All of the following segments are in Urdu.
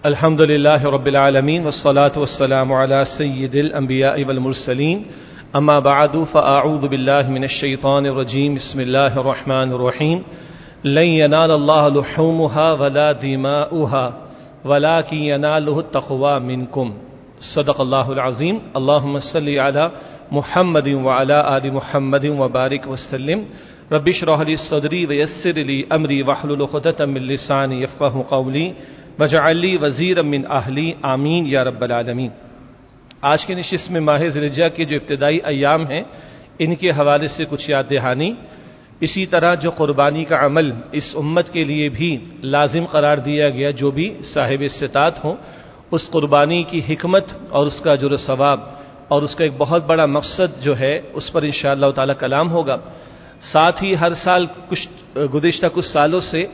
الحمد لله رب العالمين والصلاة والسلام على سيد الأنبياء والمرسلين أما بعد فأعوذ بالله من الشيطان الرجيم بسم الله الرحمن الرحيم لن ينال الله لحومها ولا دماؤها ولكن يناله التقوى منكم صدق الله العظيم اللهم صل على محمد وعلى آل محمد وبارك وسلم رب اشرح لي صدري ويسر لي أمري واحلل عقدة من لساني يفقهوا قولي وجعل لي وزيرا من اہلی آمین یا رب العالمین۔ آج کی نشست میں ماہ ذی الحجہ کے جو ابتدائی ایام ہیں ان کے حوالے سے کچھ یاد دہانی، اسی طرح جو قربانی کا عمل اس امت کے لیے بھی لازم قرار دیا گیا، جو بھی صاحب استطاعت ہوں، اس قربانی کی حکمت اور اس کا اجر و ثواب اور اس کا ایک بہت بڑا مقصد جو ہے اس پر انشاءاللہ تعالی کلام ہوگا۔ ساتھ ہی ہر سال گزشتہ کچھ سالوں سے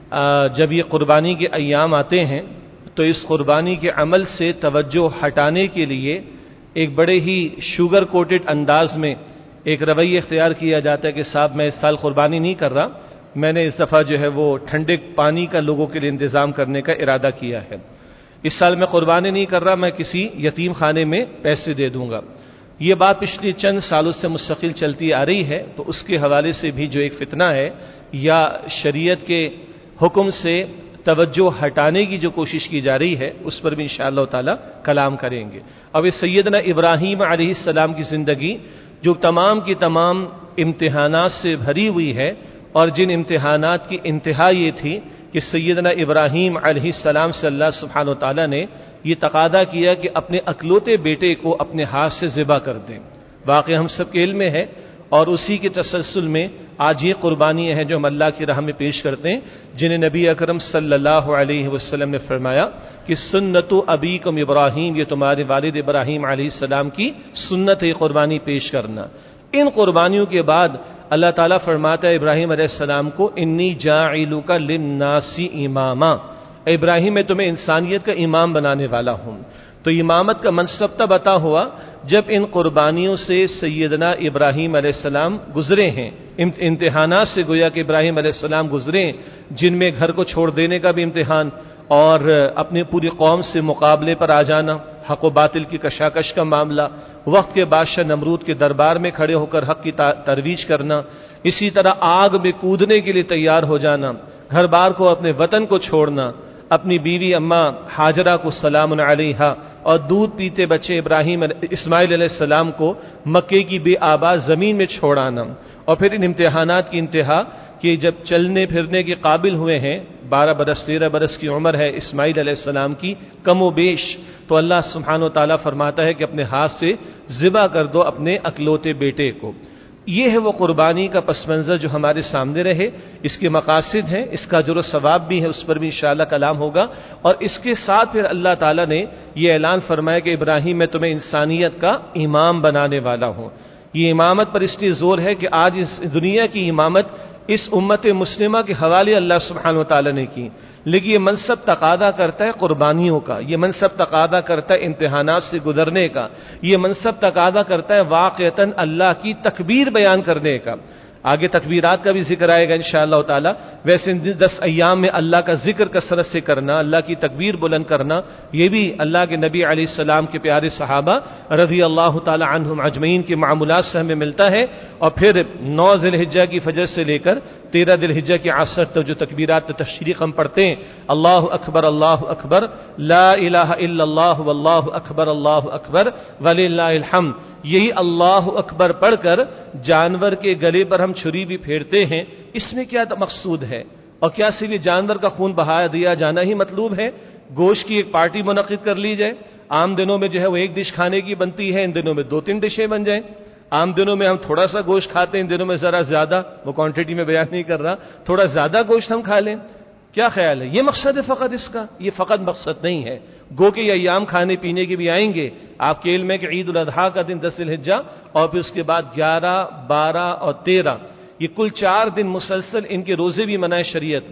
جب یہ قربانی کے ایام آتے ہیں تو اس قربانی کے عمل سے توجہ ہٹانے کے لیے ایک بڑے ہی شوگر کوٹڈ انداز میں ایک رویہ اختیار کیا جاتا ہے کہ صاحب میں اس سال قربانی نہیں کر رہا، میں نے اس دفعہ جو ہے وہ ٹھنڈے پانی کا لوگوں کے لیے انتظام کرنے کا ارادہ کیا ہے، اس سال میں قربانی نہیں کر رہا، میں کسی یتیم خانے میں پیسے دے دوں گا۔ یہ بات پچھلی چند سالوں سے مستقل چلتی آ رہی ہے، تو اس کے حوالے سے بھی جو ایک فتنہ ہے یا شریعت کے حکم سے توجہ ہٹانے کی جو کوشش کی جا رہی ہے اس پر بھی انشاءاللہ تعالی کلام کریں گے۔ اب یہ سیدنا ابراہیم علیہ السلام کی زندگی جو تمام کی تمام امتحانات سے بھری ہوئی ہے، اور جن امتحانات کی انتہا یہ تھی کہ سیدنا ابراہیم علیہ السلام سے اللہ سبحانہ وتعالی نے یہ تقاضا کیا کہ اپنے اکلوتے بیٹے کو اپنے ہاتھ سے ذبح کر دیں۔ واقعہ ہم سب کے علم میں ہے، اور اسی کے تسلسل میں آج یہ قربانیاں ہیں جو ہم اللہ کی راہ میں پیش کرتے ہیں، جنہیں نبی اکرم صلی اللہ علیہ وسلم نے فرمایا کہ سنت ابیکم ابراہیم، یہ تمہارے والد ابراہیم علیہ السلام کی سنت ہے قربانی پیش کرنا۔ ان قربانیوں کے بعد اللہ تعالیٰ فرماتا ہے ابراہیم علیہ السلام کو انی جاعلک للناس اماما، اے ابراہیم میں تمہیں انسانیت کا امام بنانے والا ہوں۔ تو امامت کا منصب تب عطا ہوا جب ان قربانیوں سے سیدنا ابراہیم علیہ السلام گزرے ہیں، امتحانات سے گویا کہ ابراہیم علیہ السلام گزرے، جن میں گھر کو چھوڑ دینے کا بھی امتحان اور اپنی پوری قوم سے مقابلے پر آ جانا، حق و باطل کی کشاکش کا معاملہ، وقت کے بادشاہ نمرود کے دربار میں کھڑے ہو کر حق کی ترویج کرنا، اسی طرح آگ میں کودنے کے لیے تیار ہو جانا، گھر بار کو اپنے وطن کو چھوڑنا، اپنی بیوی اماں ہاجرہ کو سلام علیہا اور دودھ پیتے بچے اسماعیل علیہ السلام کو مکے کی بے آباد زمین میں چھوڑانا، اور پھر ان امتحانات کی انتہا کہ جب چلنے پھرنے کے قابل ہوئے ہیں، 12 برس 13 برس کی عمر ہے اسماعیل علیہ السلام کی کم و بیش، تو اللہ سبحانہ و تعالیٰ فرماتا ہے کہ اپنے ہاتھ سے ذبح کر دو اپنے اکلوتے بیٹے کو۔ یہ ہے وہ قربانی کا پس منظر جو ہمارے سامنے رہے، اس کے مقاصد ہیں، اس کا اجر و ثواب بھی ہے، اس پر بھی انشاءاللہ کلام ہوگا۔ اور اس کے ساتھ پھر اللہ تعالیٰ نے یہ اعلان فرمایا کہ ابراہیم میں تمہیں انسانیت کا امام بنانے والا ہوں۔ یہ امامت پر اس لیے زور ہے کہ آج اس دنیا کی امامت اس امت مسلمہ کے حوالے اللہ سبحانہ وتعالی نے کی، لیکن یہ منصب تقاضا کرتا ہے قربانیوں کا، یہ منصب تقاضا کرتا ہے امتحانات سے گزرنے کا، یہ منصب تقاضا کرتا ہے واقعتاً اللہ کی تکبیر بیان کرنے کا۔ آگے تکبیرات کا بھی ذکر آئے گا انشاءاللہ تعالی۔ ویسے 10 ایام میں اللہ کا ذکر کثرت سے کرنا، اللہ کی تکبیر بلند کرنا، یہ بھی اللہ کے نبی علیہ السلام کے پیارے صحابہ رضی اللہ تعالی عنہم اجمعین کے معمولات سے ہمیں ملتا ہے۔ اور پھر 9 ذی الحجہ کی فجر سے لے کر 13 ذی الحجہ کی عصر تک جو تکبیرات تشریق ہم پڑھتے ہیں، اللہ اکبر لا الہ الا اللہ واللہ اکبر وللہ الحمد، یہی اللہ اکبر پڑھ کر جانور کے گلے پر ہم چھری بھی پھیرتے ہیں، اس میں کیا مقصود ہے؟ اور کیا صرف جانور کا خون بہا دیا جانا ہی مطلوب ہے؟ گوشت کی ایک پارٹی منعقد کر لی جائے، عام دنوں میں جو ہے وہ ایک ڈش کھانے کی بنتی ہے، ان دنوں میں 2-3 ڈشیں بن جائیں۔ عام دنوں میں ہم تھوڑا سا گوشت کھاتے ہیں، ان دنوں میں ذرا زیادہ، وہ کوانٹٹی میں بیان نہیں کر رہا، تھوڑا زیادہ گوشت ہم کھا لیں، کیا خیال ہے؟ یہ مقصد ہے فقط اس کا؟ یہ فقط مقصد نہیں ہے، گو کہ یہ ایام کھانے پینے کے بھی آئیں گے۔ آپ کے علم ہے کہ عید الاضحیٰ کا دن 10 ذی الحجہ، اور پھر اس کے بعد 11، 12 اور 13، یہ کل 4 دن مسلسل ان کے روزے بھی منائے شریعت میں۔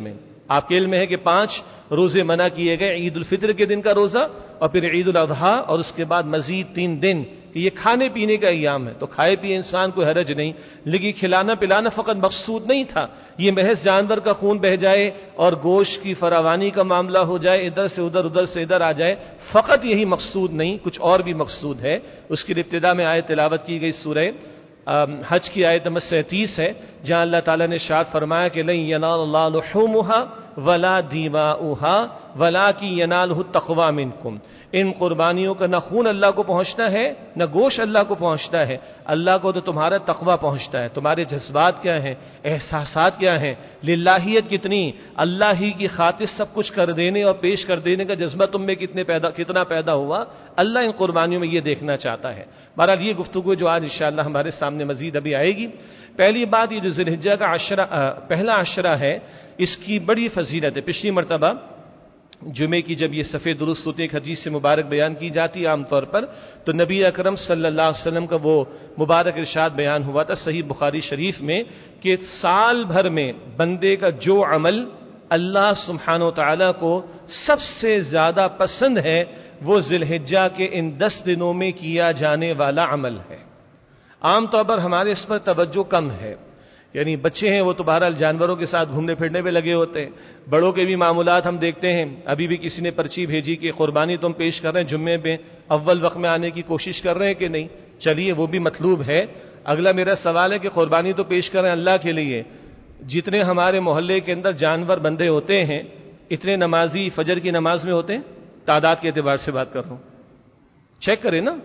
آپ کے علم میں ہے کہ 5 روزے منع کیے گئے، عید الفطر کے دن کا روزہ اور پھر عید الاضحیٰ اور اس کے بعد مزید 3 دن کہ یہ کھانے پینے کا ایام ہے، تو کھائے پیے انسان کوئی حرج نہیں، لیکن کھلانا پلانا فقط مقصود نہیں تھا، یہ محض جانور کا خون بہ جائے اور گوشت کی فراوانی کا معاملہ ہو جائے، ادھر سے ادھر ادھر سے ادھر آ جائے، فقط یہی مقصود نہیں، کچھ اور بھی مقصود ہے۔ اس کی ابتدا میں آیت تلاوت کی گئی سورہ حج کی آیت نمبر 37 ہے، جہاں اللہ تعالیٰ نے ارشاد فرمایا کہ لن ینال اللہ لحومها ولا دماؤها ولکن ینالہ التقوی منکم، ان قربانیوں کا نہ خون اللہ کو پہنچتا ہے نہ گوشت اللہ کو پہنچتا ہے، اللہ کو تو تمہارا تقوی پہنچتا ہے، تمہارے جذبات کیا ہیں، احساسات کیا ہیں، للہیت کتنی، اللہ ہی کی خاطر سب کچھ کر دینے اور پیش کر دینے کا جذبہ تم میں کتنا پیدا ہوا، اللہ ان قربانیوں میں یہ دیکھنا چاہتا ہے۔ بہرحال یہ گفتگو جو آج انشاءاللہ ہمارے سامنے مزید ابھی آئے گی، پہلی بات یہ جو ذی الحجہ کا پہلا عشرہ ہے، اس کی بڑی فضیلت ہے۔ پچھلی مرتبہ جمعے کی جب یہ صفحے درست ہوتے ایک حدیث سے مبارک بیان کی جاتی عام طور پر، تو نبی اکرم صلی اللہ علیہ وسلم کا وہ مبارک ارشاد بیان ہوا تھا صحیح بخاری شریف میں کہ سال بھر میں بندے کا جو عمل اللہ سبحانہ و تعالیٰ کو سب سے زیادہ پسند ہے وہ ذی الحجہ کے ان 10 دنوں میں کیا جانے والا عمل ہے۔ عام طور پر ہمارے اس پر توجہ کم ہے، یعنی بچے ہیں وہ تو بہرحال جانوروں کے ساتھ گھومنے پھرنے میں لگے ہوتے ہیں، بڑوں کے بھی معاملات ہم دیکھتے ہیں۔ ابھی بھی کسی نے پرچی بھیجی کہ قربانی تم پیش کر رہے ہیں جمعے میں، اول وقت میں آنے کی کوشش کر رہے ہیں کہ نہیں، چلیے وہ بھی مطلوب ہے۔ اگلا میرا سوال ہے کہ قربانی تو پیش کر رہے ہیں اللہ کے لیے، جتنے ہمارے محلے کے اندر جانور بندے ہوتے ہیں اتنے نمازی فجر کی نماز میں ہوتے ہیں؟ تعداد کے اعتبار سے بات کر رہا ہوں، چیک کریں نا۔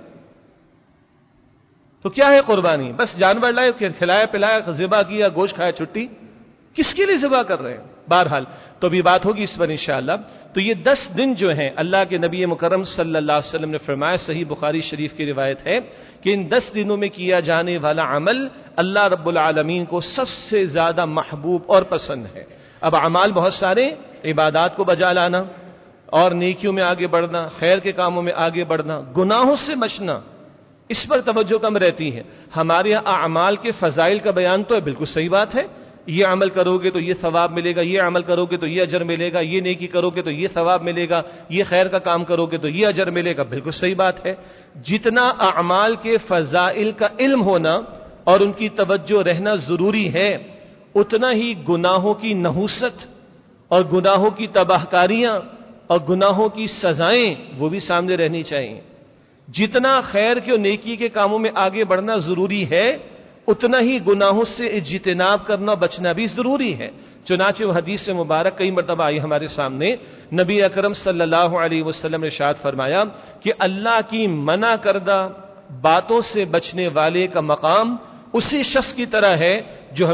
تو کیا ہے قربانی؟ بس جانور لائے، کھلایا پلایا، ذبح کیا، گوشت کھایا، چھٹی۔ کس کے لیے ذبح کر رہے ہیں؟ بہرحال تو بھی بات ہوگی اس پر انشاءاللہ۔ تو یہ 10 دن جو ہیں اللہ کے نبی مکرم صلی اللہ علیہ وسلم نے فرمایا، صحیح بخاری شریف کی روایت ہے کہ ان 10 دنوں میں کیا جانے والا عمل اللہ رب العالمین کو سب سے زیادہ محبوب اور پسند ہے۔ اب اعمال بہت سارے، عبادات کو بجا لانا اور نیکیوں میں آگے بڑھنا، خیر کے کاموں میں آگے بڑھنا، گناہوں سے بچنا، اس پر توجہ کم رہتی ہے۔ ہمارے اعمال کے فضائل کا بیان تو ہے، بالکل صحیح بات ہے، یہ عمل کرو گے تو یہ ثواب ملے گا، یہ عمل کرو گے تو یہ اجر ملے گا، یہ نیکی کرو گے تو یہ ثواب ملے گا، یہ خیر کا کام کرو گے تو یہ اجر ملے گا، بالکل صحیح بات ہے۔ جتنا اعمال کے فضائل کا علم ہونا اور ان کی توجہ رہنا ضروری ہے، اتنا ہی گناہوں کی نحوست اور گناہوں کی تباہ کاریاں اور گناہوں کی سزائیں وہ بھی سامنے رہنی چاہیے۔ جتنا خیر کے اور نیکی کے کاموں میں آگے بڑھنا ضروری ہے، اتنا ہی گناہوں سے اجتناب کرنا بچنا بھی ضروری ہے۔ چنانچہ وہ حدیث سے مبارک کئی مرتبہ آئی ہمارے سامنے، نبی اکرم صلی اللہ علیہ وسلم نے ارشاد فرمایا کہ اللہ کی منع کردہ باتوں سے بچنے والے کا مقام اسی شخص کی طرح ہے جو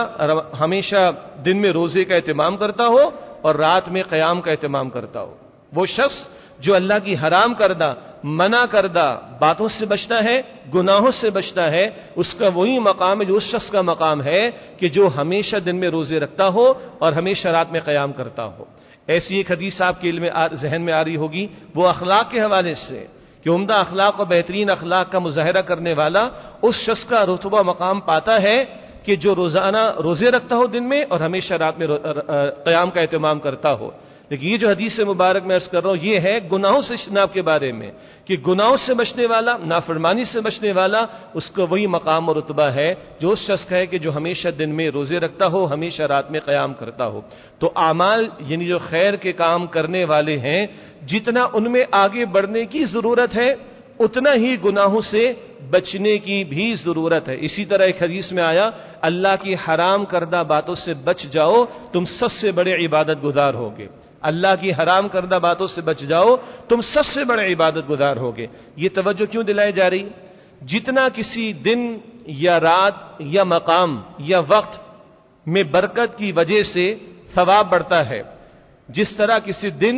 ہمیشہ دن میں روزے کا اہتمام کرتا ہو اور رات میں قیام کا اہتمام کرتا ہو۔ وہ شخص جو اللہ کی حرام کردہ منع کردہ باتوں سے بچتا ہے، گناہوں سے بچتا ہے، اس کا وہی مقام ہے جو اس شخص کا مقام ہے کہ جو ہمیشہ دن میں روزے رکھتا ہو اور ہمیشہ رات میں قیام کرتا ہو۔ ایسی ایک حدیث آپ کے علم ذہن میں آ رہی ہوگی، وہ اخلاق کے حوالے سے کہ عمدہ اخلاق اور بہترین اخلاق کا مظاہرہ کرنے والا اس شخص کا رتبہ مقام پاتا ہے کہ جو روزانہ روزے رکھتا ہو دن میں اور ہمیشہ رات میں قیام کا اہتمام کرتا ہو۔ لیکن یہ جو حدیث مبارک میں عرض کر رہا ہوں یہ ہے گناہوں سے اجتناب کے بارے میں، کہ گناہوں سے بچنے والا، نافرمانی سے بچنے والا، اس کا وہی مقام اور رتبہ ہے جو اس شخص کا ہے کہ جو ہمیشہ دن میں روزے رکھتا ہو، ہمیشہ رات میں قیام کرتا ہو۔ تو اعمال یعنی جو خیر کے کام کرنے والے ہیں، جتنا ان میں آگے بڑھنے کی ضرورت ہے اتنا ہی گناہوں سے بچنے کی بھی ضرورت ہے۔ اسی طرح ایک حدیث میں آیا، اللہ کی حرام کردہ باتوں سے بچ جاؤ تم سب سے بڑے عبادت گزار ہوگے۔ اللہ کی حرام کردہ باتوں سے بچ جاؤ تم سب سے بڑے عبادت گزار ہوگے۔ یہ توجہ کیوں دلائی جا رہی؟ جتنا کسی دن یا رات یا مقام یا وقت میں برکت کی وجہ سے ثواب بڑھتا ہے، جس طرح کسی دن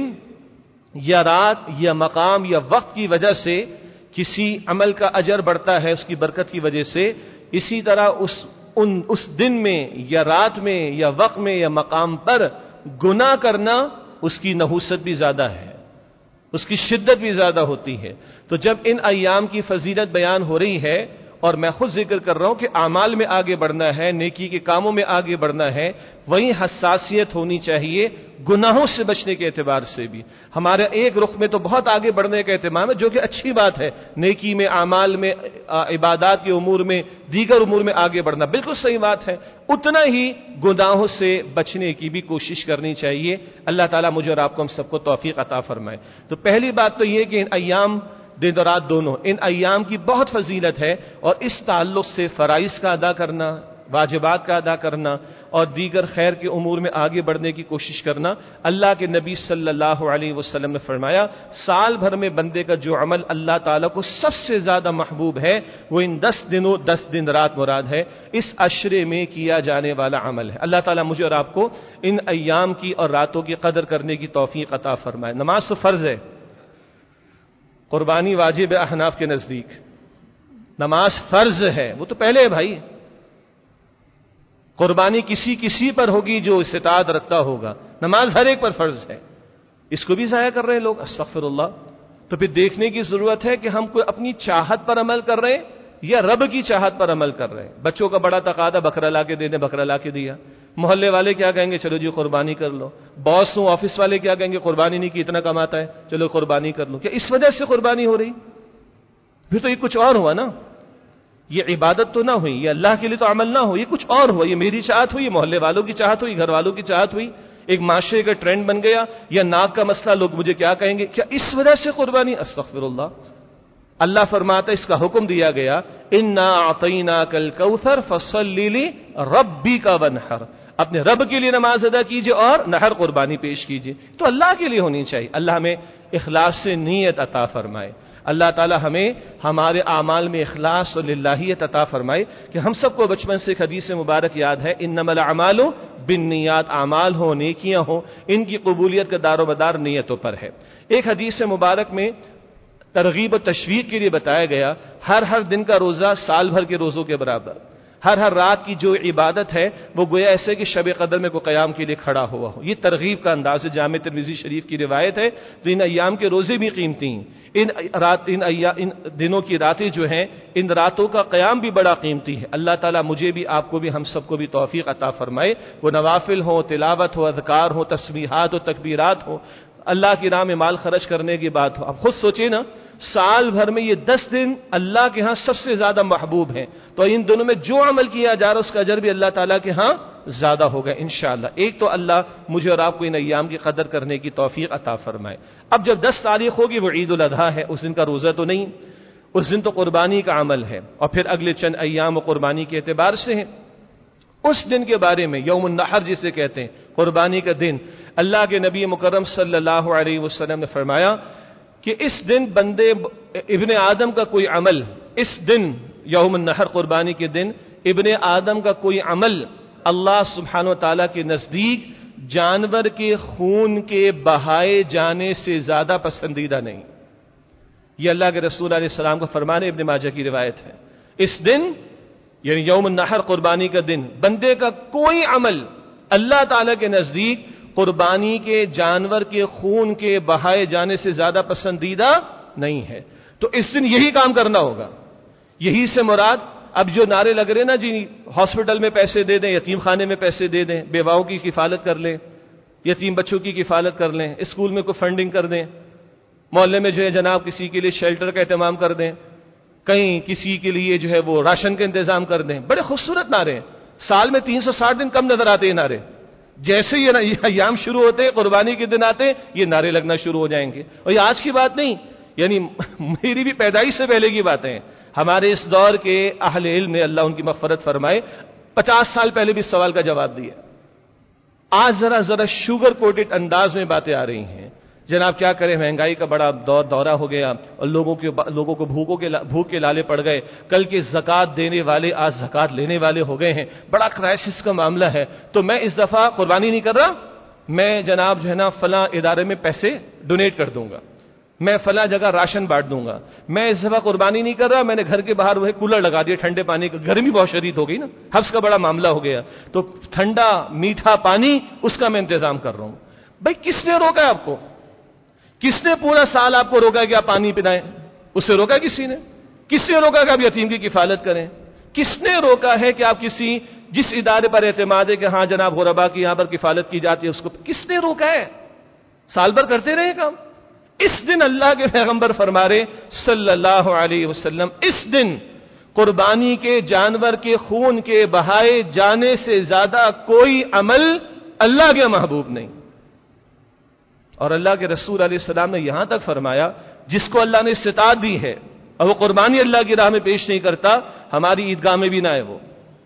یا رات یا مقام یا وقت کی وجہ سے کسی عمل کا اجر بڑھتا ہے اس کی برکت کی وجہ سے، اسی طرح اس دن میں یا رات میں یا وقت میں یا مقام پر گناہ کرنا اس کی نحوست بھی زیادہ ہے، اس کی شدت بھی زیادہ ہوتی ہے۔ تو جب ان ایام کی فضیلت بیان ہو رہی ہے اور میں خود ذکر کر رہا ہوں کہ اعمال میں آگے بڑھنا ہے، نیکی کے کاموں میں آگے بڑھنا ہے، وہیں حساسیت ہونی چاہیے گناہوں سے بچنے کے اعتبار سے بھی۔ ہمارے ایک رخ میں تو بہت آگے بڑھنے کا اہتمام ہے، جو کہ اچھی بات ہے، نیکی میں، اعمال میں، عبادات کے امور میں، دیگر امور میں آگے بڑھنا بالکل صحیح بات ہے، اتنا ہی گناہوں سے بچنے کی بھی کوشش کرنی چاہیے۔ اللہ تعالیٰ مجھے اور آپ کو ہم سب کو توفیق عطا فرمائے۔ تو پہلی بات تو یہ کہ ان ایام، دن اور رات دونوں، ان ایام کی بہت فضیلت ہے، اور اس تعلق سے فرائض کا ادا کرنا، واجبات کا ادا کرنا اور دیگر خیر کے امور میں آگے بڑھنے کی کوشش کرنا۔ اللہ کے نبی صلی اللہ علیہ وسلم نے فرمایا، سال بھر میں بندے کا جو عمل اللہ تعالیٰ کو سب سے زیادہ محبوب ہے وہ ان 10 دنوں 10 دن رات مراد ہے، اس عشرے میں کیا جانے والا عمل ہے۔ اللہ تعالیٰ مجھے اور آپ کو ان ایام کی اور راتوں کی قدر کرنے کی توفیق عطا فرمائے۔ نماز تو فرض ہے، قربانی واجب ہے احناف کے نزدیک، نماز فرض ہے، وہ تو پہلے ہے بھائی، قربانی کسی پر ہوگی جو استطاعت رکھتا ہوگا، نماز ہر ایک پر فرض ہے، اس کو بھی ضائع کر رہے ہیں لوگ، استغفر اللہ۔ تو پھر دیکھنے کی ضرورت ہے کہ ہم کوئی اپنی چاہت پر عمل کر رہے ہیں یا رب کی چاہت پر عمل کر رہے ہیں۔ بچوں کا بڑا تقاضا بکرا لا کے دینے، بکرا لا کے دیا، محلے والے کیا کہیں گے، چلو جی قربانی کر لو، باس ہوں آفس والے کیا کہیں گے، قربانی نہیں کی اتنا کماتا ہے، چلو قربانی کر لو۔ کیا اس وجہ سے قربانی ہو رہی؟ پھر تو یہ کچھ اور ہوا نا، یہ عبادت تو نہ ہوئی، یہ اللہ کے لیے تو عمل نہ ہو، یہ کچھ اور ہوا، یہ میری چاہت ہوئی، محلے والوں کی چاہت ہوئی، گھر والوں کی چاہت ہوئی، ایک معاشرے کا ٹرینڈ بن گیا، یا ناک کا مسئلہ، لوگ مجھے کیا کہیں گے، کیا اس وجہ سے قربانی؟ استغفر اللہ۔ اللہ فرماتا ہے، اس کا حکم دیا گیا، انا اعطیناک الکوثر فصل لربک وانحر، اپنے رب کے لیے نماز ادا کیجئے اور نحر قربانی پیش کیجئے، تو اللہ کے لیے ہونی چاہیے۔ اللہ ہمیں اخلاص سے نیت عطا فرمائے، اللہ تعالی ہمیں ہمارے اعمال میں اخلاص اور للہیت عطا فرمائے، کہ ہم سب کو بچپن سے ایک حدیث مبارک یاد ہے، انما الاعمال بالنیات، اعمال ہوں، نیکیاں ہوں، ان کی قبولیت کا دار و مدار نیتوں پر ہے۔ ایک حدیث مبارک میں ترغیب و تشویق کے لیے بتایا گیا، ہر دن کا روزہ سال بھر کے روزوں کے برابر، ہر رات کی جو عبادت ہے وہ گویا ایسے کہ شب قدر میں کوئی قیام کے لیے کھڑا ہوا ہو۔ یہ ترغیب کا انداز ہے، جامع ترمذی شریف کی روایت ہے۔ تو ان ایام کے روزے بھی قیمتی ہیں، ان دنوں کی راتیں جو ہیں، ان راتوں کا قیام بھی بڑا قیمتی ہے۔ اللہ تعالیٰ مجھے بھی، آپ کو بھی، ہم سب کو بھی توفیق عطا فرمائے، وہ نوافل ہو، تلاوت ہو، اذکار ہو، تسبیحات ہو، تکبیرات ہو، اللہ کی راہ میں مال خرچ کرنے کی بات ہو۔ اب خود سوچیں نا، سال بھر میں یہ 10 دن اللہ کے ہاں سب سے زیادہ محبوب ہیں، تو ان دنوں میں جو عمل کیا جا رہا ہے اس کا اجر بھی اللہ تعالیٰ کے ہاں زیادہ ہوگا انشاءاللہ۔ ایک تو اللہ مجھے اور آپ کو ان ایام کی قدر کرنے کی توفیق عطا فرمائے۔ اب جب 10 تاریخ ہوگی وہ عید الاضحیٰ ہے، اس دن کا روزہ تو نہیں، اس دن تو قربانی کا عمل ہے، اور پھر اگلے چند ایام و قربانی کے اعتبار سے ہیں۔ اس دن کے بارے میں یوم النحر جسے کہتے ہیں، قربانی کا دن، اللہ کے نبی مکرم صلی اللہ علیہ وسلم نے فرمایا کہ اس دن بندے ابن آدم کا کوئی عمل، اس دن یوم النحر قربانی کے دن ابن آدم کا کوئی عمل اللہ سبحانہ و تعالیٰ کے نزدیک جانور کے خون کے بہائے جانے سے زیادہ پسندیدہ نہیں۔ یہ اللہ کے رسول علیہ السلام کا فرمان ہے، ابن ماجہ کی روایت ہے۔ اس دن یعنی یوم النحر قربانی کا دن بندے کا کوئی عمل اللہ تعالیٰ کے نزدیک قربانی کے جانور کے خون کے بہائے جانے سے زیادہ پسندیدہ نہیں ہے۔ تو اس دن یہی کام کرنا ہوگا۔ یہی سے مراد اب جو نعرے لگ رہے نا جی، ہاسپٹل میں پیسے دے دیں، یتیم خانے میں پیسے دے دیں، بیواؤں کی کفالت کر لیں، یتیم بچوں کی کفالت کر لیں، اسکول میں کوئی فنڈنگ کر دیں، محلے میں جو ہے جناب کسی کے لیے شیلٹر کا اہتمام کر دیں، کہیں کسی کے لیے جو ہے وہ راشن کا انتظام کر دیں، بڑے خوبصورت نعرے ہیں۔ سال میں 360 دن کم نظر آتے ہیں نعرے، جیسے یہ ایام شروع ہوتے ہیں، قربانی کے دن آتے ہیں، یہ نعرے لگنا شروع ہو جائیں گے۔ اور یہ آج کی بات نہیں، یعنی میری بھی پیدائش سے پہلے کی باتیں ہیں۔ ہمارے اس دور کے اہل علم نے، اللہ ان کی مغفرت فرمائے، 50 سال پہلے بھی اس سوال کا جواب دیا۔ آج ذرا شوگر کوٹڈ انداز میں باتیں آ رہی ہیں۔ جناب کیا کریں، مہنگائی کا بڑا دورہ ہو گیا اور لوگوں کو بھوک کے لالے پڑ گئے، کل کے زکات دینے والے آج زکات لینے والے ہو گئے ہیں، بڑا کرائسس کا معاملہ ہے، تو میں اس دفعہ قربانی نہیں کر رہا، میں جناب جو ہے نا فلاں ادارے میں پیسے ڈونیٹ کر دوں گا، میں فلاں جگہ راشن بانٹ دوں گا، میں اس دفعہ قربانی نہیں کر رہا، میں نے گھر کے باہر وہ کولر لگا دیا ٹھنڈے پانی کا، گرمی بہت شدید ہو گئی نا، حبس کا بڑا معاملہ ہو گیا، تو ٹھنڈا میٹھا پانی اس کا میں انتظام کر رہا ہوں۔ بھائی کس نے روکا آپ کو؟ کس نے پورا سال آپ کو روکا کہ آپ پانی پلائیں؟ اس سے روکا کسی نے؟ کس نے روکا کہ آپ یتیم کی کفالت کریں؟ کس نے روکا ہے کہ آپ کسی جس ادارے پر اعتماد ہے کہ ہاں جناب غربا کی یہاں پر کفالت کی جاتی ہے اس کو کس نے روکا ہے؟ سال بھر کرتے رہے کام. اس دن اللہ کے پیغمبر فرما رہے صلی اللہ علیہ وسلم اس دن قربانی کے جانور کے خون کے بہائے جانے سے زیادہ کوئی عمل اللہ کے محبوب نہیں. اور اللہ کے رسول علیہ السلام نے یہاں تک فرمایا جس کو اللہ نے استطاعت دی ہے اور وہ قربانی اللہ کی راہ میں پیش نہیں کرتا ہماری عیدگاہ میں بھی نہ ہے. وہ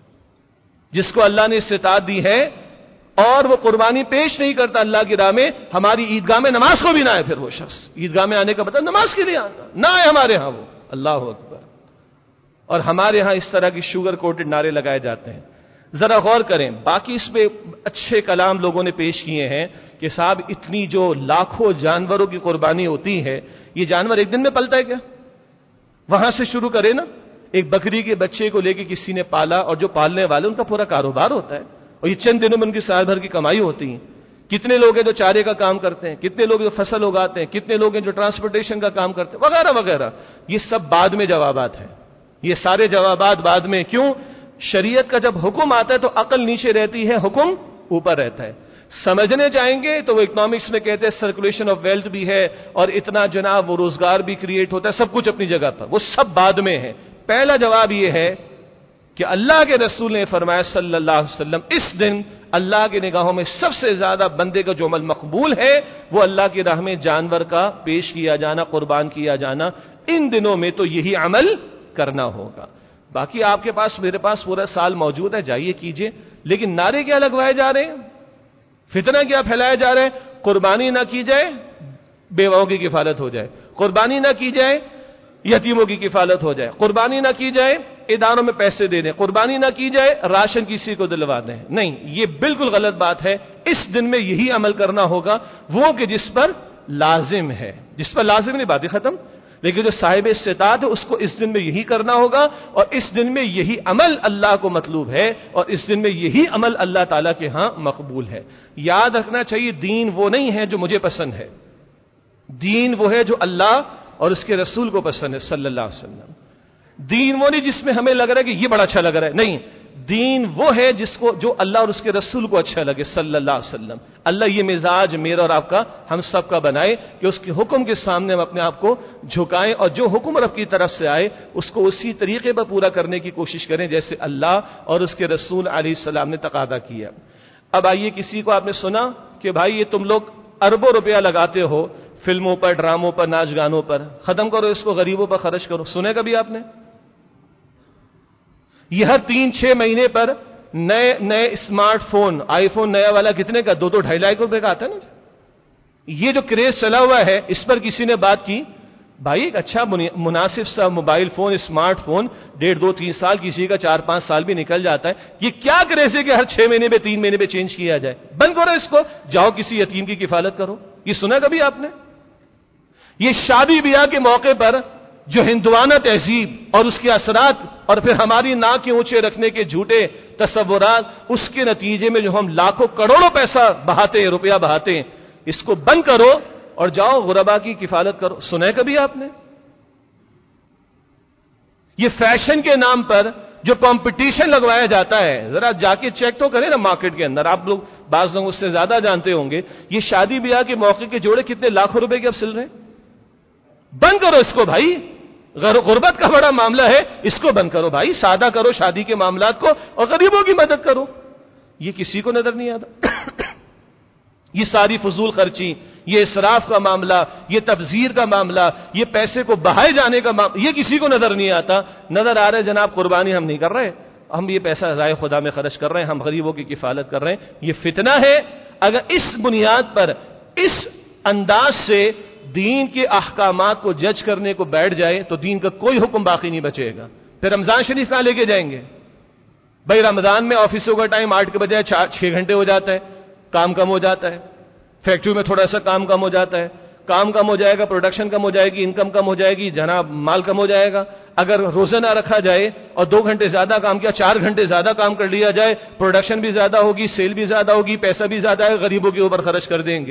جس کو اللہ نے استطاعت دی ہے اور وہ قربانی پیش نہیں کرتا اللہ کی راہ میں ہماری عیدگاہ میں نماز کو بھی نہ ہے. پھر وہ شخص عیدگاہ میں آنے کا مطلب نماز کے لیے آتا نہ ہے ہمارے ہاں وہ. اللہ اکبر. اور ہمارے ہاں اس طرح کی شوگر کوٹڈ نعرے لگائے جاتے ہیں. ذرا غور کریں. باقی اس پہ اچھے کلام لوگوں نے پیش کیے ہیں کہ صاحب اتنی جو لاکھوں جانوروں کی قربانی ہوتی ہے یہ جانور ایک دن میں پلتا ہے کیا؟ وہاں سے شروع کرے نا. ایک بکری کے بچے کو لے کے کسی نے پالا اور جو پالنے والے ان کا پورا کاروبار ہوتا ہے اور یہ چند دنوں میں ان کی سال بھر کی کمائی ہوتی ہے. کتنے لوگ ہیں جو چارے کا کام کرتے ہیں, کتنے لوگ جو فصل اگاتے ہیں, کتنے لوگ ہیں جو ٹرانسپورٹیشن کا کام کرتے ہیں وغیرہ وغیرہ. یہ سب بعد میں جوابات ہیں. یہ سارے جوابات بعد میں. کیوں؟ شریعت کا جب حکم آتا ہے تو عقل نیچے رہتی ہے, حکم اوپر رہتا ہے. سمجھنے چاہیں گے تو وہ اکنامکس میں کہتے ہیں سرکولیشن آف ویلتھ بھی ہے اور اتنا جناب وہ روزگار بھی کریٹ ہوتا ہے, سب کچھ اپنی جگہ پر, وہ سب بعد میں ہے. پہلا جواب یہ ہے کہ اللہ کے رسول نے فرمایا صلی اللہ علیہ وسلم اس دن اللہ کی نگاہوں میں سب سے زیادہ بندے کا جو عمل مقبول ہے وہ اللہ کی راہ میں جانور کا پیش کیا جانا, قربان کیا جانا. ان دنوں میں تو یہی عمل کرنا ہوگا. باقی آپ کے پاس میرے پاس پورا سال موجود ہے, جائیے کیجئے. لیکن نعرے کیا لگوائے جا رہے ہیں, فتنہ کیا پھیلایا جا رہا ہے؟ قربانی نہ کی جائے بیواؤں کی کفالت ہو جائے, قربانی نہ کی جائے یتیموں کی کفالت ہو جائے, قربانی نہ کی جائے اداروں میں پیسے دے دیں, قربانی نہ کی جائے راشن کسی کو دلوا دیں. نہیں, یہ بالکل غلط بات ہے. اس دن میں یہی عمل کرنا ہوگا وہ کہ جس پر لازم ہے. جس پر لازم نہیں, باتیں ختم. لیکن جو صاحب استطاعت ہے اس کو اس دن میں یہی کرنا ہوگا اور اس دن میں یہی عمل اللہ کو مطلوب ہے اور اس دن میں یہی عمل اللہ تعالیٰ کے ہاں مقبول ہے. یاد رکھنا چاہیے دین وہ نہیں ہے جو مجھے پسند ہے, دین وہ ہے جو اللہ اور اس کے رسول کو پسند ہے صلی اللہ علیہ وسلم. دین وہ نہیں جس میں ہمیں لگ رہا ہے کہ یہ بڑا اچھا لگ رہا ہے. نہیں, دین وہ ہے جس کو جو اللہ اور اس کے رسول کو اچھا لگے صلی اللہ علیہ وسلم. اللہ یہ مزاج میرا اور آپ کا, ہم سب کا بنائے کہ اس کے حکم کے سامنے ہم اپنے آپ کو جھکائیں اور جو حکم رب کی طرف سے آئے اس کو اسی طریقے پر پورا کرنے کی کوشش کریں جیسے اللہ اور اس کے رسول علیہ السلام نے تقاضا کیا. اب آئیے, کسی کو آپ نے سنا کہ بھائی یہ تم لوگ اربوں روپیہ لگاتے ہو فلموں پر, ڈراموں پر, ناچ گانوں پر, ختم کرو اس کو, غریبوں پر خرچ کرو. سنے کبھی آپ نے؟ یہ ہر 3-6 مہینے پر نئے اسمارٹ فون, آئی فون نیا والا کتنے کا, 2-2-2.5 لاکھ روپے کا آتا ہے نا. یہ جو کریز چلا ہوا ہے اس پر کسی نے بات کی, بھائی ایک اچھا مناسب سا موبائل فون, اسمارٹ فون 1.5-2-3 سال, کسی کا 4-5 سال بھی نکل جاتا ہے. یہ کیا کریز ہے کہ ہر 6 مہینے پہ 3 مہینے پہ چینج کیا جائے؟ بند کرو اس کو, جاؤ کسی یتیم کی کفالت کرو. یہ سنا کبھی آپ نے؟ یہ شادی بیاہ کے موقع پر جو ہندوانہ تہذیب اور اس کے اثرات اور پھر ہماری ناک کے اونچے رکھنے کے جھوٹے تصورات, اس کے نتیجے میں جو ہم لاکھوں کروڑوں پیسہ بہاتے ہیں, روپیہ بہاتے ہیں, اس کو بند کرو اور جاؤ غربا کی کفالت کرو. سنا کبھی آپ نے؟ یہ فیشن کے نام پر جو کمپٹیشن لگوایا جاتا ہے, ذرا جا کے چیک تو کریں نا مارکیٹ کے اندر. آپ لوگ بعض لوگ اس سے زیادہ جانتے ہوں گے, یہ شادی بیاہ کے موقع کے جوڑے کتنے لاکھوں روپے کے اب سل رہے ہیں. بند کرو اس کو بھائی, غربت کا بڑا معاملہ ہے, اس کو بند کرو بھائی. سادہ کرو شادی کے معاملات کو اور غریبوں کی مدد کرو. یہ کسی کو نظر نہیں آتا. یہ ساری فضول خرچی, یہ اسراف کا معاملہ, یہ تبذیر کا معاملہ, یہ پیسے کو بہائے جانے کا معاملہ, یہ کسی کو نظر نہیں آتا. نظر آ رہا ہے جناب قربانی ہم نہیں کر رہے, ہم یہ پیسہ رائے خدا میں خرچ کر رہے ہیں, ہم غریبوں کی کفالت کر رہے ہیں. یہ فتنہ ہے. اگر اس بنیاد پر اس انداز سے دین کے احکامات کو جج کرنے کو بیٹھ جائے تو دین کا کوئی حکم باقی نہیں بچے گا. پھر رمضان شریف کہاں لے کے جائیں گے بھائی؟ رمضان میں آفسوں کا ٹائم 8 کے بجائے 6 گھنٹے ہو جاتا ہے, کام کم ہو جاتا ہے, فیکٹری میں تھوڑا سا کام کم ہو جاتا ہے, کام کم ہو جائے گا, پروڈکشن کم ہو جائے گی, انکم کم ہو جائے گی, جناب مال کم ہو جائے گا. اگر روزہ نہ رکھا جائے اور 2 گھنٹے زیادہ کام کیا, 4 گھنٹے زیادہ کام کر لیا جائے, پروڈکشن بھی زیادہ ہوگی, سیل بھی زیادہ ہوگی, پیسہ بھی زیادہ ہے, غریبوں کے اوپر خرچ کر دیں گے.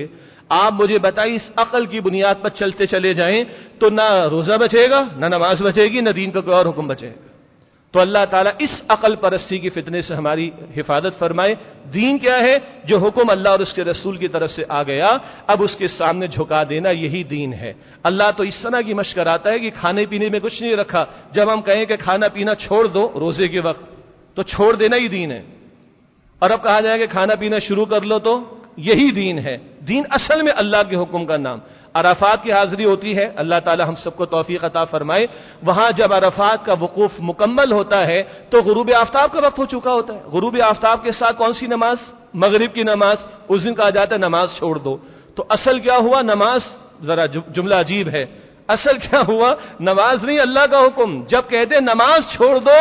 آپ مجھے بتائیں اس عقل کی بنیاد پر چلتے چلے جائیں تو نہ روزہ بچے گا، نہ نماز بچے گی، نہ دین کا کوئی اور حکم بچے گا۔ تو اللہ تعالیٰ اس عقل پرستی کی فتنے سے ہماری حفاظت فرمائے۔ دین کیا ہے؟ جو حکم اللہ اور اس کے رسول کی طرف سے آ گیا، اب اس کے سامنے جھکا دینا، یہی دین ہے۔ اللہ تو اس طرح کی مشق کراتا ہے کہ کھانے پینے میں کچھ نہیں رکھا، جب ہم کہیں کہ کھانا پینا چھوڑ دو روزے کے وقت تو چھوڑ دینا ہی دین ہے، اور اب کہا جائے کہ کھانا پینا شروع کر لو تو یہی دین ہے۔ دین اصل میں اللہ کے حکم کا نام۔ عرفات کی حاضری ہوتی ہے، اللہ تعالی ہم سب کو توفیق عطا فرمائے۔ وہاں جب عرفات کا وقوف مکمل ہوتا ہے تو غروب آفتاب کا وقت ہو چکا ہوتا ہے۔ غروب آفتاب کے ساتھ کون سی نماز؟ مغرب کی نماز۔ اس دن کہا جاتا ہے نماز چھوڑ دو۔ تو اصل کیا ہوا؟ نماز۔ ذرا جملہ عجیب ہے، اصل کیا ہوا؟ نماز نہیں، اللہ کا حکم۔ جب کہتے ہیں نماز چھوڑ دو،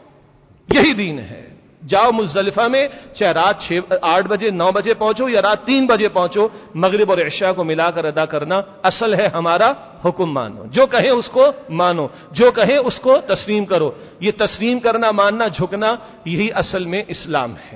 یہی دین ہے۔ جاؤ مزدلفہ میں، چاہے رات 8 بجے 9 بجے پہنچو یا رات 3 بجے پہنچو، مغرب اور عشاء کو ملا کر ادا کرنا اصل ہے ہمارا حکم۔ مانو، جو کہیں اس کو مانو، جو کہیں اس کو تسلیم کرو۔ یہ تسلیم کرنا، ماننا، جھکنا، یہی اصل میں اسلام ہے۔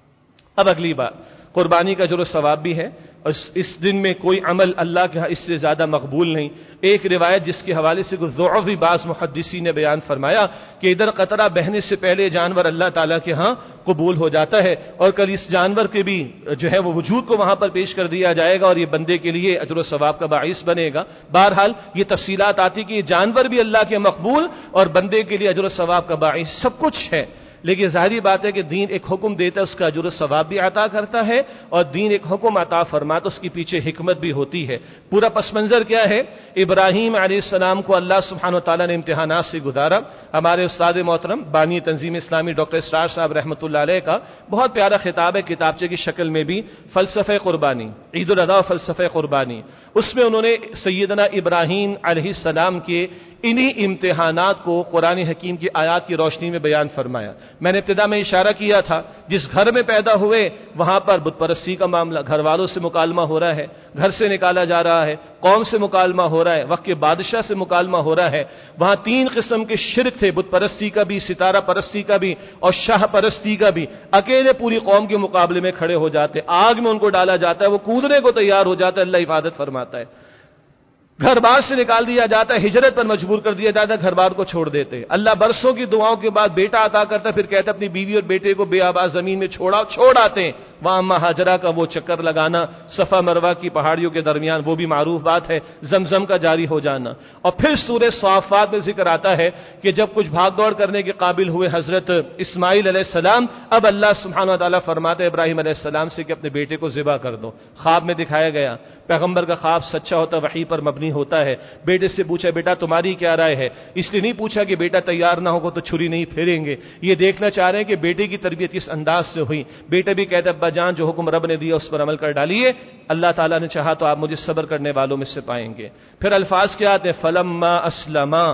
اب اگلی بات، قربانی کا اجر و ثواب بھی ہے، اور اس دن میں کوئی عمل اللہ کے ہاں اس سے زیادہ مقبول نہیں۔ ایک روایت جس کے حوالے سے کچھ ضعف بھی بعض محدثین نے بیان فرمایا کہ ادھر قطرہ بہنے سے پہلے جانور اللہ تعالیٰ کے ہاں قبول ہو جاتا ہے، اور کل اس جانور کے بھی جو ہے وہ وجود کو وہاں پر پیش کر دیا جائے گا، اور یہ بندے کے لیے اجر و ثواب کا باعث بنے گا۔ بہرحال یہ تفصیلات آتی کہ یہ جانور بھی اللہ کے مقبول اور بندے کے لیے اجر و ثواب کا باعث سب کچھ ہے۔ لیکن ظاہری بات ہے کہ دین ایک حکم دیتا ہے، اس کا اجر و ثواب بھی عطا کرتا ہے، اور دین ایک حکم عطا فرماتا، اس کے پیچھے حکمت بھی ہوتی ہے۔ پورا پس منظر کیا ہے؟ ابراہیم علیہ السلام کو اللہ سبحانہ وتعالی نے امتحانات سے گزارا۔ ہمارے استاد محترم بانی تنظیم اسلامی ڈاکٹر اسرار صاحب رحمۃ اللہ علیہ کا بہت پیارا خطاب ہے کتابچے کی شکل میں بھی، فلسفہ قربانی، عید الاضحیٰ فلسفہ قربانی۔ اس میں انہوں نے سیدنا ابراہیم علیہ السلام کے انہی امتحانات کو قرآن حکیم کی آیات کی روشنی میں بیان فرمایا۔ میں نے ابتدا میں اشارہ کیا تھا، جس گھر میں پیدا ہوئے وہاں پر بت پرستی کا معاملہ، گھر والوں سے مکالمہ ہو رہا ہے، گھر سے نکالا جا رہا ہے، قوم سے مکالمہ ہو رہا ہے، وقت کے بادشاہ سے مکالمہ ہو رہا ہے۔ وہاں 3 قسم کے شرک تھے، بت پرستی کا بھی، ستارہ پرستی کا بھی، اور شاہ پرستی کا بھی۔ اکیلے پوری قوم کے مقابلے میں کھڑے ہو جاتے، آگ میں ان کو ڈالا جاتا ہے، وہ کودنے کو تیار ہو جاتا ہے، اللہ حفاظت فرماتا ہے۔ گھر بار سے نکال دیا جاتا ہے، ہجرت پر مجبور کر دیا جاتا ہے، گھر بار کو چھوڑ دیتے۔ اللہ برسوں کی دعاؤں کے بعد بیٹا عطا کرتا ہے، پھر کہتا ہے اپنی بیوی اور بیٹے کو بے آباد زمین میں چھوڑ آتے ہیں۔ وہاں اما ہاجرہ کا وہ چکر لگانا صفا مروہ کی پہاڑیوں کے درمیان، وہ بھی معروف بات ہے، زمزم کا جاری ہو جانا۔ اور پھر سورہ صافات میں ذکر آتا ہے کہ جب کچھ بھاگ دوڑ کرنے کے قابل ہوئے حضرت اسماعیل علیہ السلام، اب اللہ سبحانہ و تعالیٰ فرماتے ہیں ابراہیم علیہ السلام سے کہ اپنے بیٹے کو ذبح کر دو۔ خواب میں دکھایا گیا، پیغمبر کا خواب سچا ہوتا، وحی پر مبنی ہوتا ہے۔ بیٹے سے پوچھا بیٹا تمہاری کیا رائے ہے؟ اس لیے نہیں پوچھا کہ بیٹا تیار نہ ہوگا تو چھری نہیں پھیریں گے، یہ دیکھنا چاہ رہے ہیں کہ بیٹے کی تربیت کس انداز سے ہوئی۔ بیٹا بھی کہتا ہے ابا جان جو حکم رب نے دیا اس پر عمل کر ڈالیے، اللہ تعالیٰ نے چاہا تو آپ مجھے صبر کرنے والوں میں سے پائیں گے۔ پھر الفاظ کیا آتے ہیں؟ فلما اسلما،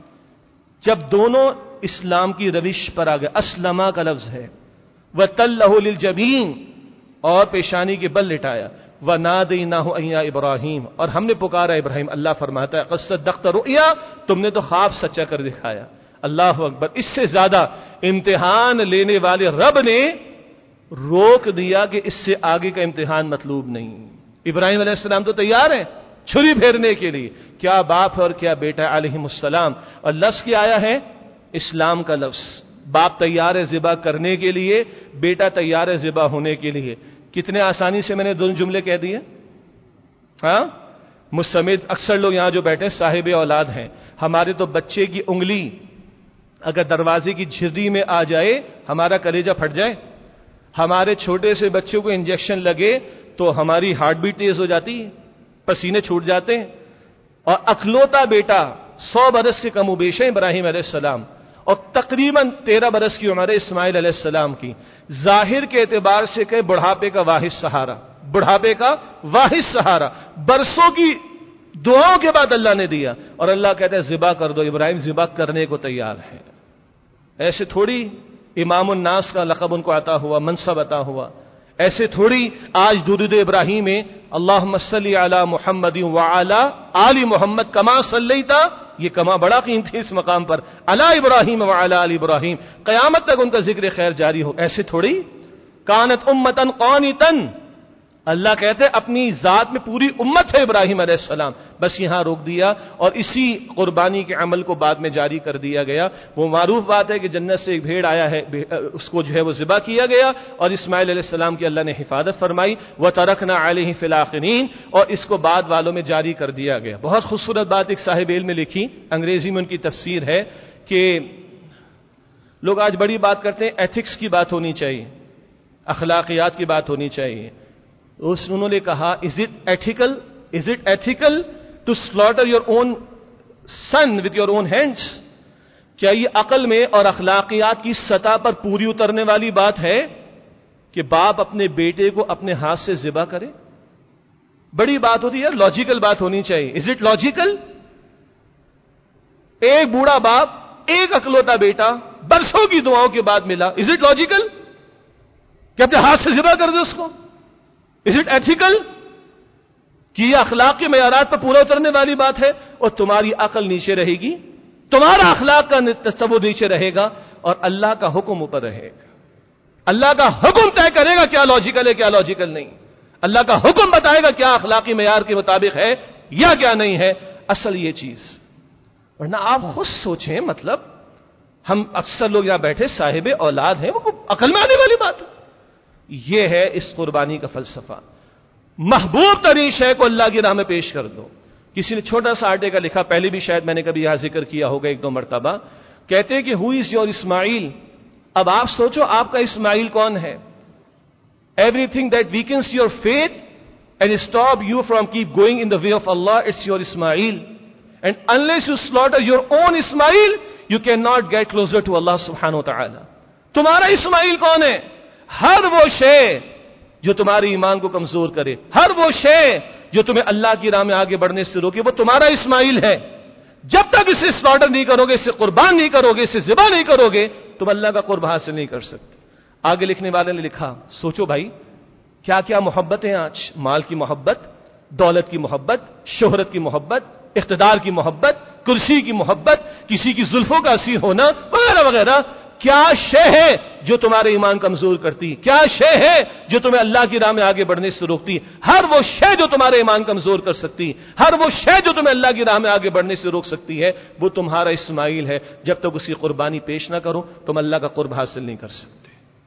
جب دونوں اسلام کی روش پر آ گئے، اسلما کا لفظ ہے، وتلہ للجبین، اور پیشانی کے بل لٹایا، وَنَادَيْنَاهُ أَن يَا إِبْرَاهِيمُ، اور ہم نے پکارا ابراہیم۔ اللہ فرماتا ہے قَدْ صَدَّقْتَ رُؤْيَا، تم نے تو خواب سچا کر دکھایا۔ اللہ اکبر، اس سے زیادہ امتحان لینے والے رب نے روک دیا کہ اس سے آگے کا امتحان مطلوب نہیں۔ ابراہیم علیہ السلام تو تیار ہیں چھری پھیرنے کے لیے، کیا باپ اور کیا بیٹا علیہم السلام، اور لفظ کیا آیا ہے؟ اسلام کا لفظ۔ باپ تیار ہے ذبح کرنے کے لیے، بیٹا تیار ہے ذبح ہونے کے لیے۔ کتنے آسانی سے میں نے 2 جملے کہہ دیے، ہاں؟ مجھ سمیت اکثر لوگ یہاں جو بیٹھے صاحب اولاد ہیں، ہمارے تو بچے کی انگلی اگر دروازے کی جھرری میں آ جائے ہمارا کلیجہ پھٹ جائے۔ ہمارے چھوٹے سے بچوں کو انجیکشن لگے تو ہماری ہارٹ بیٹ تیز ہو جاتی ہے، پسینے چھوٹ جاتے ہیں۔ اور اکلوتا بیٹا 100 برس کے کم و بیش ہے ابراہیم علیہ السلام، اور تقریباً 13 برس کی عمر ہے اسماعیل علیہ السلام کی۔ ظاہر کے اعتبار سے کہ بڑھاپے کا واحد سہارا، بڑھاپے کا واحد سہارا، برسوں کی دعاؤں کے بعد اللہ نے دیا، اور اللہ کہتا ہے ذبح کر دو۔ ابراہیم ذبح کرنے کو تیار ہے۔ ایسے تھوڑی امام الناس کا لقب ان کو عطا ہوا، منصب عطا ہوا، ایسے تھوڑی آج درود ابراہیم میں اللہم صلی علی محمد وعلی آل محمد کما صلیت، یہ کما بڑا قیمتی اس مقام پر، علی ابراہیم وعلی آل ابراہیم، قیامت تک ان کا ذکر خیر جاری ہو۔ ایسے تھوڑی کانت امتا قانتا، اللہ کہتے ہیں اپنی ذات میں پوری امت ہے ابراہیم علیہ السلام، بس یہاں روک دیا اور اسی قربانی کے عمل کو بعد میں جاری کر دیا گیا۔ وہ معروف بات ہے کہ جنت سے ایک بھیڑ آیا ہے، اس کو جو ہے وہ ذبح کیا گیا اور اسماعیل علیہ السلام کی اللہ نے حفاظت فرمائی، وَتَرَكْنَا عَلَيْهِ فِي الْآخِرِينَ، اور اس کو بعد والوں میں جاری کر دیا گیا۔ بہت خوبصورت بات ایک صاحب علم نے لکھی، انگریزی میں ان کی تفسیر ہے کہ لوگ آج بڑی بات کرتے ہیں، ایتھکس کی بات ہونی چاہیے، اخلاقیات کی بات ہونی چاہیے۔ انہوں نے کہا is it ethical to slaughter your own son with your own hands? کیا یہ عقل میں اور اخلاقیات کی سطح پر پوری اترنے والی بات ہے کہ باپ اپنے بیٹے کو اپنے ہاتھ سے ذبح کرے؟ بڑی بات ہوتی ہے، لاجیکل بات ہونی چاہیے۔ Is it logical? ایک بوڑھا باپ، ایک اکلوتا بیٹا، برسوں کی دعاؤں کے بعد ملا، از اٹ لاجیکل کہ اپنے ہاتھ سے ذبح کر دے اس کو؟ از اٹ ایتھیکل کہ یہ اخلاق کے معیارات پر پورا اترنے والی بات ہے؟ اور تمہاری عقل نیچے رہے گی، تمہارا اخلاق کا تصور نیچے رہے گا اور اللہ کا حکم اوپر رہے گا۔ اللہ کا حکم طے کرے گا کیا لاجیکل ہے، کیا لاجیکل نہیں۔ اللہ کا حکم بتائے گا کیا اخلاقی معیار کے مطابق ہے یا کیا نہیں ہے۔ اصل یہ چیز، ورنہ آپ خود سوچیں، مطلب ہم اکثر لوگ یہاں بیٹھے صاحب اولاد ہیں، وہ عقل میں آنے والی بات ہے؟ یہ ہے اس قربانی کا فلسفہ۔ محبوب ترین شے کو اللہ کی راہ میں پیش کر دو۔ کسی نے چھوٹا سا آرٹیکل لکھا، پہلے بھی شاید میں نے کبھی یہاں ذکر کیا ہوگا ایک دو مرتبہ، کہتے ہیں کہ ہو از یور اسماعیل؟ اب آپ سوچو آپ کا اسماعیل کون ہے؟ Everything that weakens your faith and stop you from keep going in the way of Allah, it's your Ismail, and unless you slaughter your own Ismail you can not get closer to Allah سبحانہ وتعالی۔ تمہارا اسماعیل کون ہے؟ ہر وہ شے جو تمہارے ایمان کو کمزور کرے، ہر وہ شے جو تمہیں اللہ کی راہ میں آگے بڑھنے سے روکے، وہ تمہارا اسماعیل ہے۔ جب تک اسے سلاٹر نہیں کرو گے، اسے قربان نہیں کرو گے، اسے ذبح نہیں کرو گے، تم اللہ کا قرب حاصل نہیں کر سکتے۔ آگے لکھنے والے نے لکھا، سوچو بھائی کیا کیا محبت ہیں آج، مال کی محبت، دولت کی محبت، شہرت کی محبت، اقتدار کی محبت، کرسی کی محبت، کسی کی زلفوں کا اسیر ہونا وغیرہ وغیرہ۔ کیا شے ہے جو تمہارے ایمان کمزور کرتی؟ کیا شے ہے جو تمہیں اللہ کی راہ میں آگے بڑھنے سے روکتی؟ ہر وہ شے جو تمہارے ایمان کمزور کر سکتی، ہر وہ شے جو تمہیں اللہ کی راہ میں آگے بڑھنے سے روک سکتی ہے، وہ تمہارا اسماعیل ہے۔ جب تک اس کی قربانی پیش نہ کرو تم اللہ کا قرب حاصل نہیں کر سکتے۔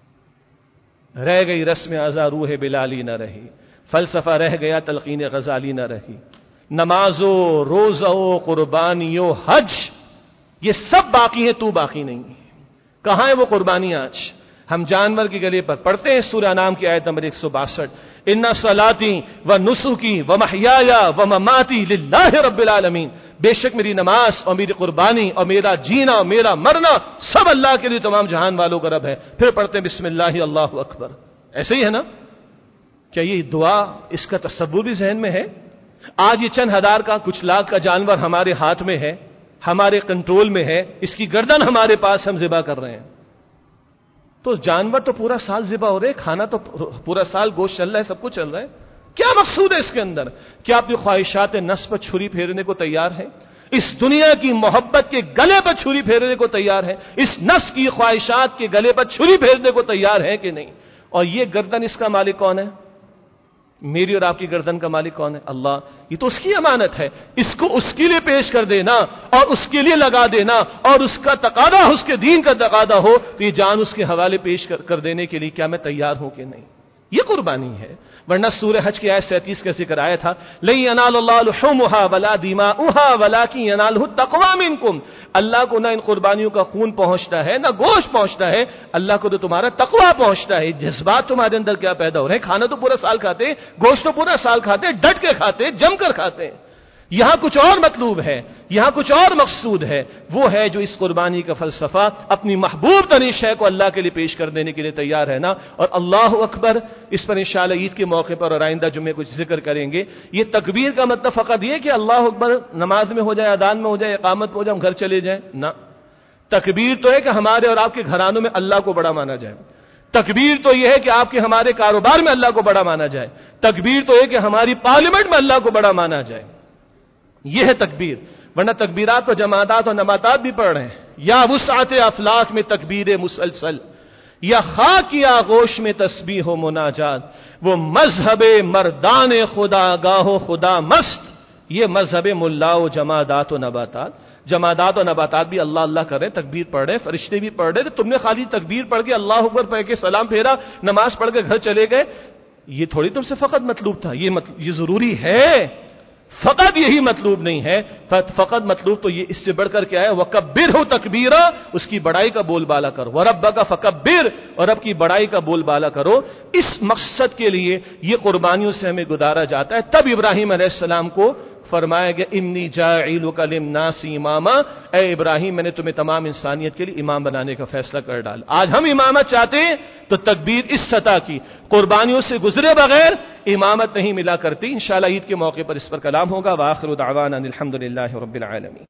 رہ گئی رسم ازا روح بلالی نہ رہی، فلسفہ رہ گیا تلقین غزالی نہ رہی، نمازوں روزوں قربانیوں حج یہ سب باقی ہیں، تو باقی نہیں ہے۔ کہاں ہے وہ قربانی آج؟ ہم جانور کے گلے پر پڑھتے ہیں سورہ انعام کی آیت نمبر 162، ان صلاتی و نسکی و محیایا و مماتی للہ رب العالمین، بے شک میری نماز اور میری قربانی اور میرا جینا اور میرا مرنا سب اللہ کے لیے تمام جہان والوں کا رب ہے۔ پھر پڑھتے ہیں بسم اللہ اللہ اکبر۔ ایسے ہی ہے نا؟ کیا یہ دعا، اس کا تصور بھی ذہن میں ہے؟ آج یہ چند ہزار کا کچھ لاکھ کا جانور ہمارے ہاتھ میں ہے، ہمارے کنٹرول میں ہے، اس کی گردن ہمارے پاس، ہم ذبح کر رہے ہیں۔ تو جانور تو پورا سال ذبح ہو رہے، کھانا تو پورا سال گوشت چل رہا ہے، سب کچھ چل رہا ہے، کیا مقصود ہے اس کے اندر؟ کیا اپنی خواہشات نفس پر چھری پھیرنے کو تیار ہے؟ اس دنیا کی محبت کے گلے پر چھری پھیرنے کو تیار ہے؟ اس نفس کی خواہشات کے گلے پر چھری پھیرنے کو تیار ہے کہ نہیں؟ اور یہ گردن، اس کا مالک کون ہے؟ میری اور آپ کی گردن کا مالک کون ہے؟ اللہ۔ یہ تو اس کی امانت ہے، اس کو اس کے لیے پیش کر دینا اور اس کے لیے لگا دینا، اور اس کا تقاضا، اس کے دین کا تقاضا ہو تو یہ جان اس کے حوالے پیش کر دینے کے لیے کیا میں تیار ہوں کہ نہیں؟ یہ قربانی ہے۔ ورنہ سورہ حج کی آیت 37 کا ذکر آیا تھا، لن ینال اللہ لحومها ولا دماؤها ولکن ینالہ التقوی منکم، اللہ کو نہ ان قربانیوں کا خون پہنچتا ہے نہ گوشت پہنچتا ہے، اللہ کو تو تمہارا تقوی پہنچتا ہے۔ جذبات تمہارے اندر کیا پیدا ہو رہے ہیں؟ کھانا تو پورا سال کھاتے، گوشت تو پورا سال کھاتے، ڈٹ کے کھاتے، جم کر کھاتے۔ یہاں کچھ اور مطلوب ہے، یہاں کچھ اور مقصود ہے، وہ ہے جو اس قربانی کا فلسفہ اپنی محبوب ترین شے کو اللہ کے لیے پیش کر دینے کے لیے تیار ہے نا۔ اور اللہ اکبر، اس پر انشاءاللہ عید کے موقع پر اور آئندہ جمعے کچھ ذکر کریں گے۔ یہ تکبیر کا مطلب فقط یہ کہ اللہ اکبر نماز میں ہو جائے، اذان میں ہو جائے، اقامت میں ہو جائے، ہم گھر چلے جائیں، نہ۔ تکبیر تو ہے کہ ہمارے اور آپ کے گھرانوں میں اللہ کو بڑا مانا جائے۔ تکبیر تو یہ ہے کہ آپ کے ہمارے کاروبار میں اللہ کو بڑا مانا جائے۔ تکبیر تو ہے کہ ہماری پارلیمنٹ میں اللہ کو بڑا مانا جائے۔ یہ ہے تکبیر۔ ورنہ تکبیرات و جماعتات اور نماتات بھی پڑھ رہے ہیں، یا وسعت افلاک میں تکبیر مسلسل، یا خاک کی آغوش میں تسبیح و مناجات، وہ مذہب مردان خدا گاہ و خدا مست، یہ مذہب ملا و جمادات و نباتات. جمادات و نباتات بھی اللہ اللہ کر رہے، تکبیر پڑھ رہے، فرشتے بھی پڑھ رہے، تم نے خالی تکبیر پڑھ کے اللہ اکبر پڑھ کے سلام پھیرا، نماز پڑھ کے گھر چلے گئے. یہ تھوڑی تم سے فقط مطلوب تھا، یہ ضروری ہے، فقط یہی مطلوب نہیں ہے. فقط مطلوب تو یہ اس سے بڑھ کر کیا ہے، وَكَبِّرْهُ تَكْبِيرًا، اس کی بڑائی کا بول بالا کرو. وَرَبَّكَ فَكَبِّرْ، اور رب کی بڑائی کا بول بالا کرو. اس مقصد کے لیے یہ قربانیوں سے ہمیں گزارا جاتا ہے. تب ابراہیم علیہ السلام کو فرمایا گیا انی جاعلک للناس اماما، اے ابراہیم میں نے تمہیں تمام انسانیت کے لیے امام بنانے کا فیصلہ کر ڈالا. آج ہم امامت چاہتے ہیں تو تکبیر اس سطح کی قربانیوں سے گزرے بغیر امامت نہیں ملا کرتی. انشاءاللہ عید کے موقع پر اس پر کلام ہوگا. وآخر دعوانا الحمدللہ رب العالمین.